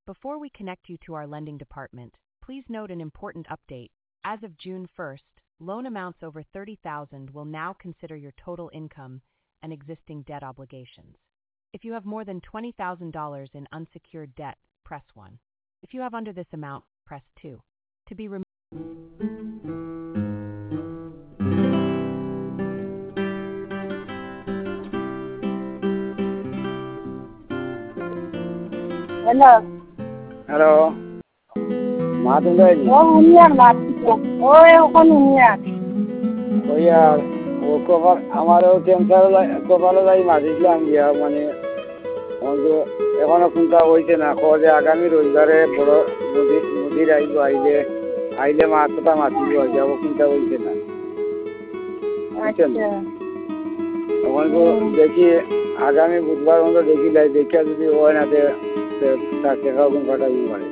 Before we connect you to our lending department, please note an important update. As of June 1st, loan amounts over $30,000 will now consider your total income and existing debt obligations. If you have more than $20,000 in unsecured debt, press 1. If you have under this amount, press 2. To be removed. Hello. Hello. Martin Daly. Oh, Union Martin. Oh, Union. Oh, yeah. ও কপাল আমারও cancer কপালে যাই মারিছিলাম গিয়া মানে এখনো চিন্তা হয়েছে না যে আগামী রবিবারে বড় নদীর আইলে মাছটা মাছিব যাব চিন্তা হয়েছে না তখন তো দেখি আগামী বুধবার মতো দেখি দেখা যদি হয় না তার টাকা গুণ কাটাবি পারে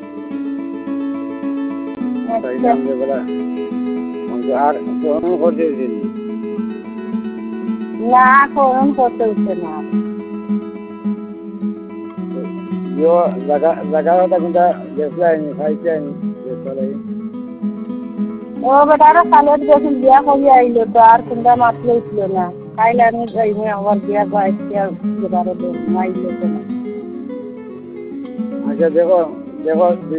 আর গ্রহণ করতে না গ্রহণ করতে হচ্ছে না জায়গাটা কোনটা দেখলাইনি খাইছাইনি ও বেটারা কালের যখন বিয়া করে আইলো তো আর কোনটা মাছ লইছিল না কাইলে আমি যাইনি আমার বিয়া গাইছে আর মাইলো না আচ্ছা দেখো